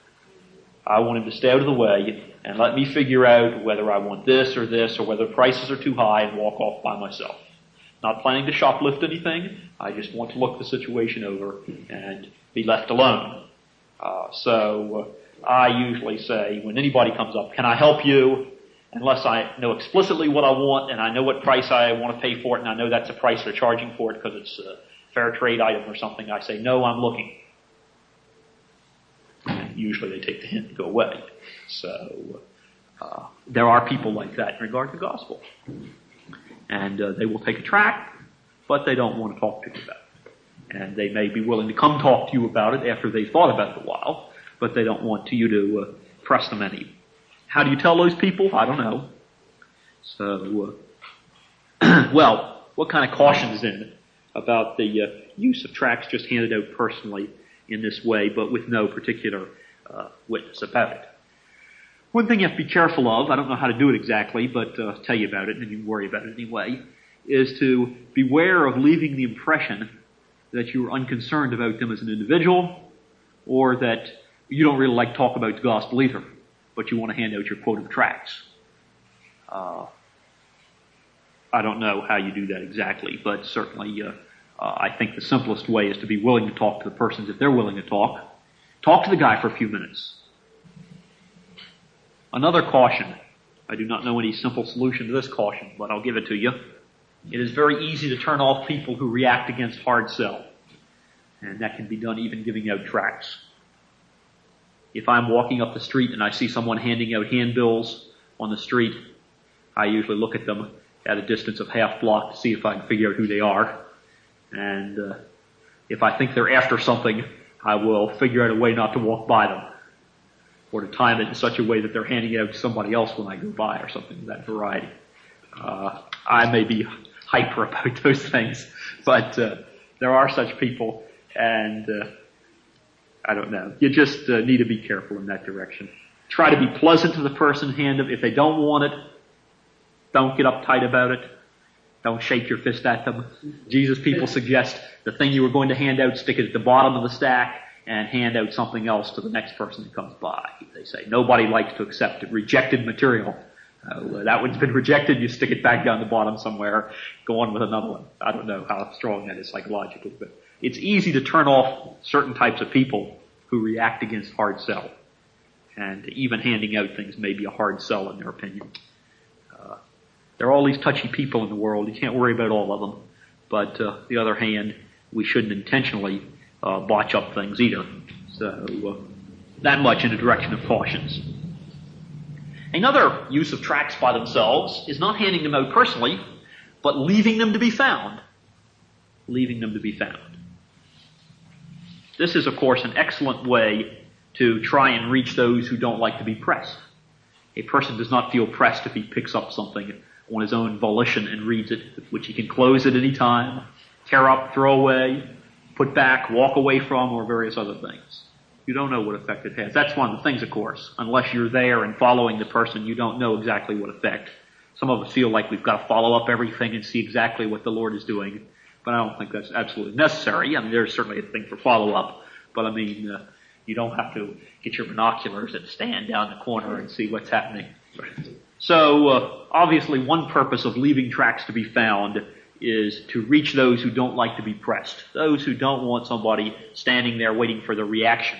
I want him to stay out of the way and let me figure out whether I want this or this or whether prices are too high and walk off by myself. Not planning to shoplift anything. I just want to look the situation over and be left alone. Uh, so uh, I usually say, when anybody comes up, can I help you? Unless I know explicitly what I want and I know what price I want to pay for it and I know that's the price they're charging for it because it's a fair trade item or something, I say, no, I'm looking. And usually they take the hint and go away. So uh, there are people like that in regard to the gospel. And uh, they will take a tract, but they don't want to talk to you about it. And they may be willing to come talk to you about it after they've thought about it a while, but they don't want you to uh, press them any. How do you tell those people? I don't know. So, uh, well, what kind of cautions then about the uh, use of tracts just handed out personally in this way, but with no particular uh, witness about it? One thing you have to be careful of, I don't know how to do it exactly, but uh, I'll tell you about it, and you worry about it anyway, is to beware of leaving the impression that you are unconcerned about them as an individual, or that you don't really like to talk about the gospel either, but you want to hand out your quote of tracts. Uh, I don't know how you do that exactly, but certainly uh, uh, I think the simplest way is to be willing to talk to the persons if they're willing to talk. Talk to the guy for a few minutes. Another caution. I do not know any simple solution to this caution, but I'll give it to you. It is very easy to turn off people who react against hard sell. And that can be done even giving out tracts. If I'm walking up the street and I see someone handing out handbills on the street, I usually look at them at a distance of half block to see if I can figure out who they are. And uh, if I think they're after something, I will figure out a way not to walk by them, or to time it in such a way that they're handing it out to somebody else when I go by, or something of that variety. Uh, I may be hyper about those things, but uh, there are such people, and uh, I don't know. You just uh, need to be careful in that direction. Try to be pleasant to the person, hand them. If they don't want it, don't get uptight about it. Don't shake your fist at them. Jesus people suggest the thing you were going to hand out, stick it at the bottom of the stack, and hand out something else to the next person that comes by. They say nobody likes to accept rejected material. Uh, that one's been rejected, you stick it back down the bottom somewhere, go on with another one. I don't know how strong that is psychologically, but it's easy to turn off certain types of people who react against hard sell. And even handing out things may be a hard sell in their opinion. Uh, there are all these touchy people in the world. You can't worry about all of them. But uh, on the other hand, we shouldn't intentionally uh, botch up things either. So uh, that much in the direction of cautions. Another use of tracts by themselves is not handing them out personally, but leaving them to be found. Leaving them to be found. This is, of course, an excellent way to try and reach those who don't like to be pressed. A person does not feel pressed if he picks up something on his own volition and reads it, which he can close at any time, tear up, throw away, put back, walk away from, or various other things. You don't know what effect it has. That's one of the things, of course. Unless you're there and following the person, you don't know exactly what effect. Some of us feel like we've got to follow up everything and see exactly what the Lord is doing. But I don't think that's absolutely necessary. I mean, there's certainly a thing for follow-up. But I mean, uh, you don't have to get your binoculars and stand down the corner and see what's happening. So, uh, obviously one purpose of leaving tracts to be found is to reach those who don't like to be pressed. Those who don't want somebody standing there waiting for the reaction.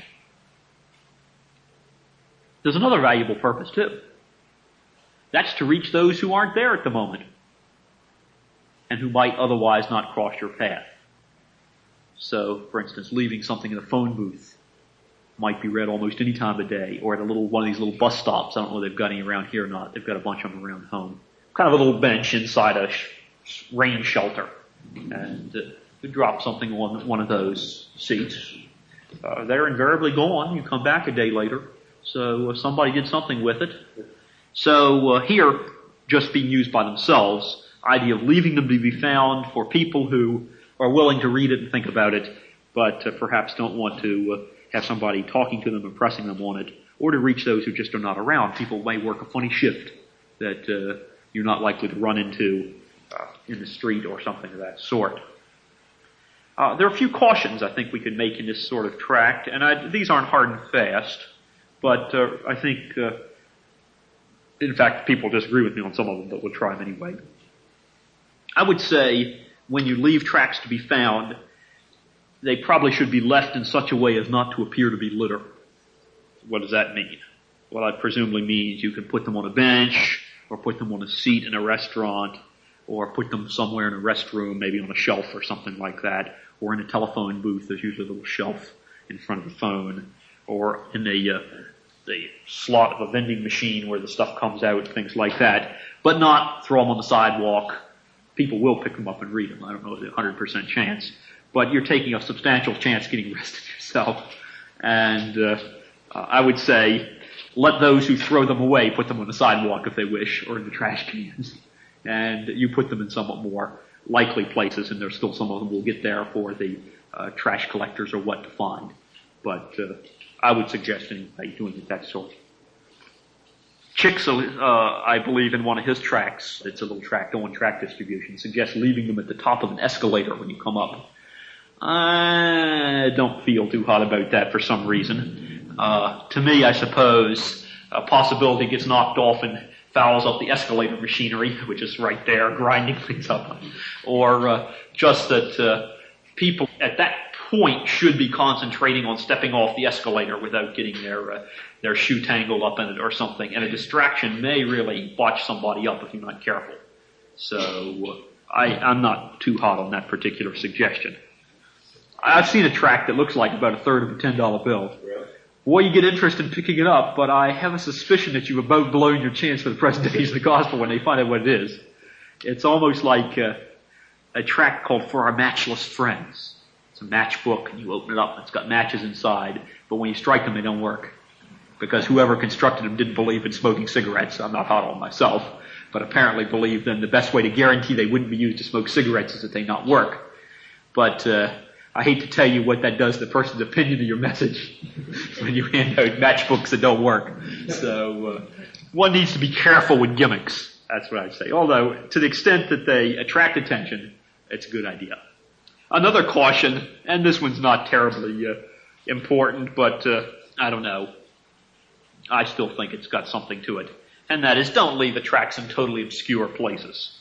There's another valuable purpose too. That's to reach those who aren't there at the moment and who might otherwise not cross your path. So, for instance, leaving something in a phone booth might be read almost any time of day, or at a little one of these little bus stops. I don't know if they've got any around here or not. They've got a bunch of them around home. Kind of a little bench inside a sh- rain shelter. And uh, you drop something on one of those seats. Uh, they're invariably gone. You come back a day later. So uh, somebody did something with it. So uh, here, just being used by themselves, idea of leaving them to be found for people who are willing to read it and think about it, but uh, perhaps don't want to uh, have somebody talking to them and pressing them on it, or to reach those who just are not around. People may work a funny shift that uh, you're not likely to run into uh, in the street or something of that sort. Uh, there are a few cautions I think we could make in this sort of tract, and I, these aren't hard and fast, but uh, I think, uh, in fact, people disagree with me on some of them, but we'll try them anyway. I would say when you leave tracts to be found, they probably should be left in such a way as not to appear to be litter. What does that mean? Well, that presumably means you can put them on a bench, or put them on a seat in a restaurant, or put them somewhere in a restroom, maybe on a shelf or something like that, or in a telephone booth. There's usually a little shelf in front of the phone, or in the uh, the slot of a vending machine where the stuff comes out, things like that. But not throw them on the sidewalk. People will pick them up and read them. I don't know, there's a one hundred percent chance. But you're taking a substantial chance getting arrested yourself. And uh, I would say let those who throw them away put them on the sidewalk if they wish, or in the trash cans. And you put them in somewhat more likely places, and there's still some of them will get there for the uh, trash collectors or what to find. But uh, I would suggest anybody doing it that sort. Chicks, uh, I believe in one of his tracts, it's a little tract on tract distribution, suggests leaving them at the top of an escalator when you come up. I don't feel too hot about that for some reason. Uh, to me, I suppose a possibility gets knocked off and fouls up the escalator machinery, which is right there, grinding things up. Or uh, just that uh, people at that point should be concentrating on stepping off the escalator without getting their uh, their shoe tangled up in it or something. And a distraction may really botch somebody up if you're not careful. So uh, I, I'm not too hot on that particular suggestion. I've seen a tract that looks like about a third of a ten dollar bill. Really? Boy, you get interested in picking it up, but I have a suspicion that you've about blown your chance for the present days of the gospel when they find out what it is. It's almost like uh, a tract called For Our Matchless Friends. It's a matchbook, and you open it up, and it's got matches inside, but when you strike them, they don't work. Because whoever constructed them didn't believe in smoking cigarettes. I'm not hot on myself, but apparently believed then the best way to guarantee they wouldn't be used to smoke cigarettes is that they not work. But uh, I hate to tell you what that does to the person's opinion of your message when you hand out matchbooks that don't work. So uh, one needs to be careful with gimmicks. That's what I'd say. Although, to the extent that they attract attention, it's a good idea. Another caution, and this one's not terribly uh, important, but uh, I don't know. I still think it's got something to it. And that is, don't leave the tracts in totally obscure places.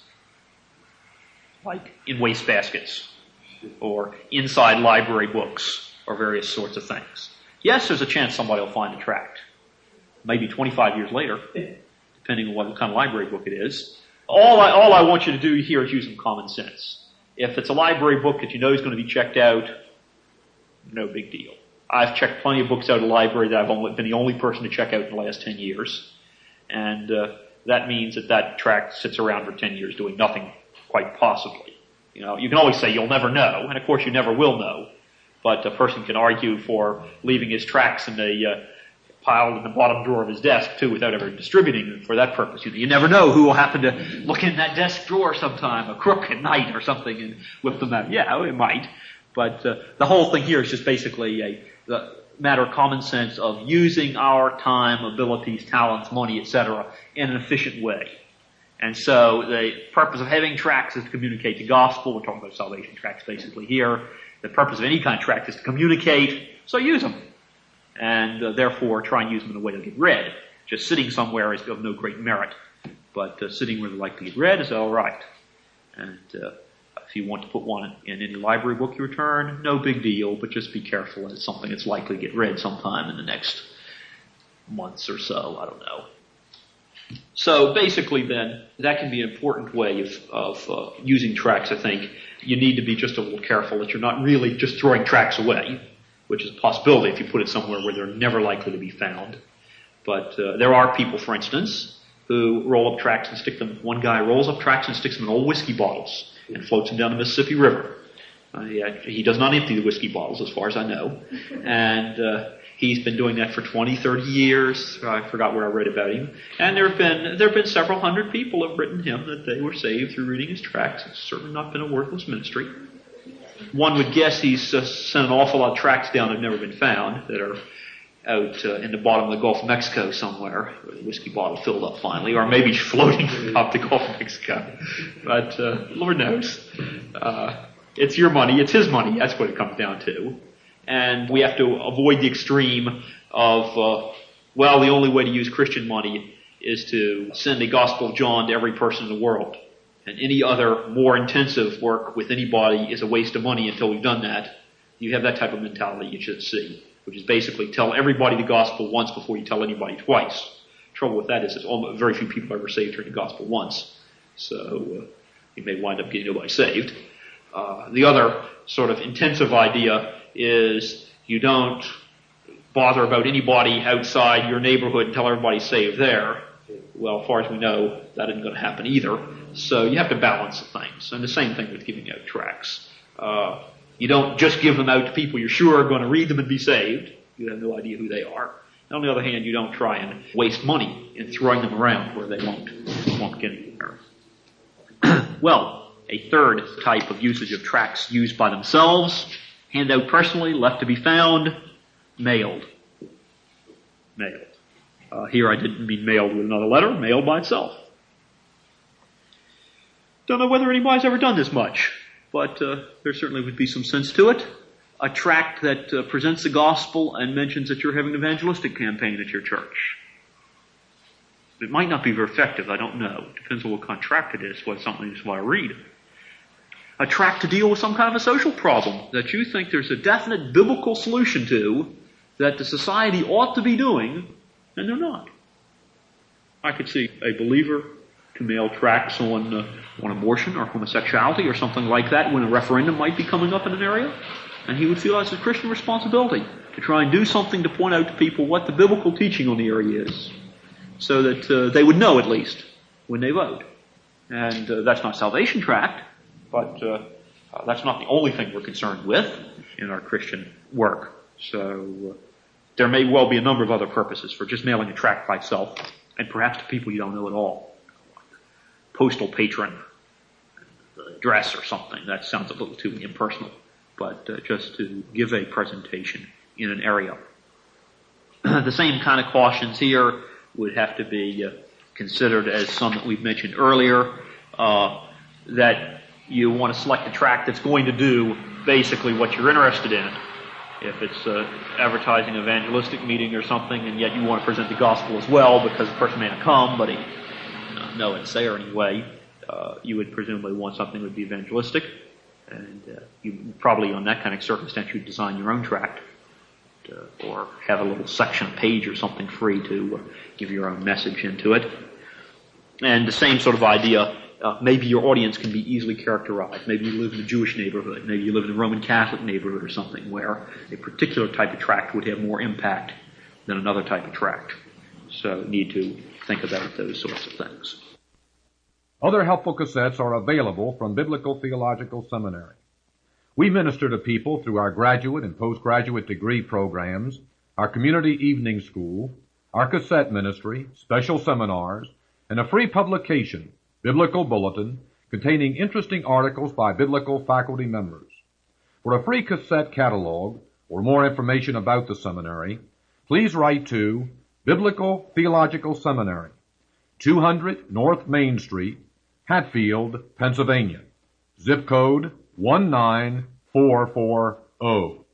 Like in wastebaskets, or inside library books, or various sorts of things. Yes, there's a chance somebody will find a tract. Maybe twenty-five years later, depending on what kind of library book it is. All I, all I want you to do here is use some common sense. If it's a library book that you know is going to be checked out, no big deal. I've checked plenty of books out of the library that I've only been the only person to check out in the last ten years. And uh, that means that that tract sits around for ten years doing nothing, quite possibly. You know, you can always say you'll never know, and of course you never will know. But a person can argue for leaving his tracts in the uh, pile in the bottom drawer of his desk, too, without ever distributing them for that purpose. You, you never know who will happen to look in that desk drawer sometime, a crook at night or something, and whip them out. Yeah, it might. But uh, the whole thing here is just basically a the matter of common sense of using our time, abilities, talents, money, et cetera in an efficient way. And so the purpose of having tracts is to communicate the gospel. We're talking about salvation tracts basically here. The purpose of any kind of tract is to communicate, so use them. And uh, therefore try and use them in a way to get read. Just sitting somewhere is of no great merit. But uh, sitting where they like to get read is all right. And uh, if you want to put one in any library book you return, no big deal, but just be careful. It's something that's likely to get read sometime in the next months or so. I don't know. So basically then, that can be an important way of, of uh, using tracts, I think. You need to be just a little careful that you're not really just throwing tracts away, which is a possibility if you put it somewhere where they're never likely to be found. But uh, there are people, for instance, who roll up tracts and stick them. One guy rolls up tracts and sticks them in old whiskey bottles and floats them down the Mississippi River. Uh, he, he does not empty the whiskey bottles, as far as I know. And uh, he's been doing that for twenty, thirty years. I forgot where I read about him. And there have been there have been several hundred people who have written him that they were saved through reading his tracts. It's certainly not been a worthless ministry. One would guess he's uh, sent an awful lot of tracts down that have never been found, that are out uh, in the bottom of the Gulf of Mexico somewhere, with a whiskey bottle filled up finally, or maybe floating up the Gulf of Mexico. But uh, Lord knows. Uh, it's your money, it's his money, that's what it comes down to. And we have to avoid the extreme of, uh, well, the only way to use Christian money is to send the Gospel of John to every person in the world. And any other more intensive work with anybody is a waste of money until we've done that. You have that type of mentality, you should see. which is basically tell everybody the gospel once before you tell anybody twice. Trouble with that is there's almost very few people ever saved hearing the gospel once, so uh, you may wind up getting nobody saved. Uh, the other sort of intensive idea is you don't bother about anybody outside your neighborhood and tell everybody saved there. Well, as far as we know, that isn't going to happen either. So you have to balance the things. And the same thing with giving out tracts. Uh, you don't just give them out to people you're sure are going to read them and be saved. You have no idea who they are. And on the other hand, you don't try and waste money in throwing them around where they won't, won't get anywhere. Well, a third type of usage of tracts used by themselves, hand out personally, left to be found, mailed. Mailed. Uh, here I didn't mean mailed with another letter, mailed by itself. Don't know whether anybody's ever done this much, but uh, there certainly would be some sense to it. A tract that uh, presents the gospel and mentions that you're having an evangelistic campaign at your church. It might not be very effective, I don't know. It depends on what kind of tract it is, what something you want to read. A tract to deal with some kind of a social problem that you think there's a definite biblical solution to, that the society ought to be doing, and they're not. I could see a believer to mail tracts on, uh, on abortion or homosexuality or something like that when a referendum might be coming up in an area, and he would feel it's a Christian responsibility to try and do something to point out to people what the biblical teaching on the area is, so that uh, they would know at least when they vote. And uh, that's not a salvation tract, but uh, uh, that's not the only thing we're concerned with in our Christian work. So uh, there may well be a number of other purposes for just mailing a tract by itself, and perhaps to people you don't know at all. Postal patron address or something. That sounds a little too impersonal, but uh, just to give a presentation in an area. The same kind of cautions here would have to be uh, considered as some that we've mentioned earlier, uh, that you want to select a tract that's going to do basically what you're interested in. If it's uh, advertising an evangelistic meeting or something, and yet you want to present the gospel as well because the person may not come, but he uh, know it's there anyway, uh, you would presumably want something that would be evangelistic, and uh, you probably on that kind of circumstance you'd design your own tract. Uh, or have a little section, page or something free to uh, give your own message into it. And the same sort of idea, uh, maybe your audience can be easily characterized. Maybe you live in a Jewish neighborhood. Maybe you live in a Roman Catholic neighborhood or something where a particular type of tract would have more impact than another type of tract. So need to think about those sorts of things. Other helpful cassettes are available from Biblical Theological Seminary. We minister to people through our graduate and postgraduate degree programs, our community evening school, our cassette ministry, special seminars, and a free publication, Biblical Bulletin, containing interesting articles by biblical faculty members. For a free cassette catalog or more information about the seminary, please write to Biblical Theological Seminary, two hundred North Main Street, Hatfield, Pennsylvania. Zip code one nine four four zero.